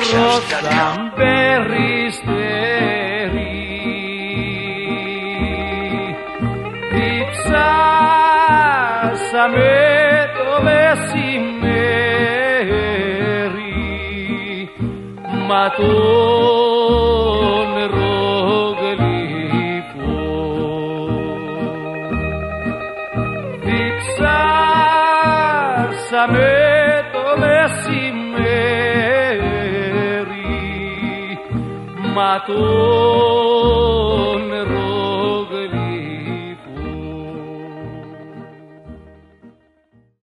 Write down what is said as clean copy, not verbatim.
Πρώτα περιστερεί, διψάσαμε το μεσημέρι, μα το νερό γλυφό. Διψάσαμε το μεσημέρι, μα το